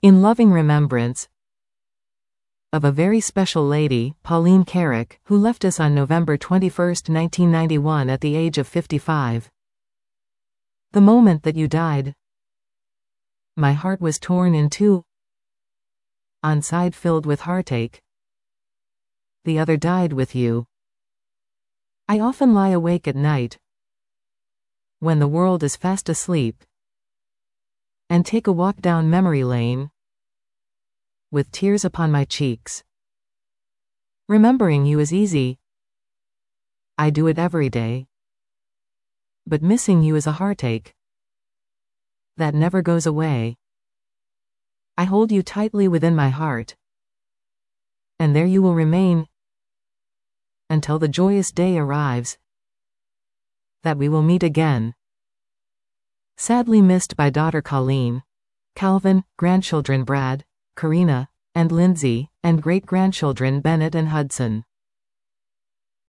In loving remembrance of a very special lady, Pauline Carrick, who left us on November 21, 1991 at the age of 55. The moment that you died, my heart was torn in two. On side filled with heartache, the other died with you. I often lie awake at night, when the world is fast asleep, and take a walk down memory lane, with tears upon my cheeks. Remembering you is easy, I do it every day. But missing you is a heartache that never goes away. I hold you tightly within my heart, and there you will remain until the joyous day arrives that we will meet again. Sadly missed by daughter Colleen, Calvin, grandchildren Brad, Karina, and Lindsay, and great-grandchildren Bennett and Hudson.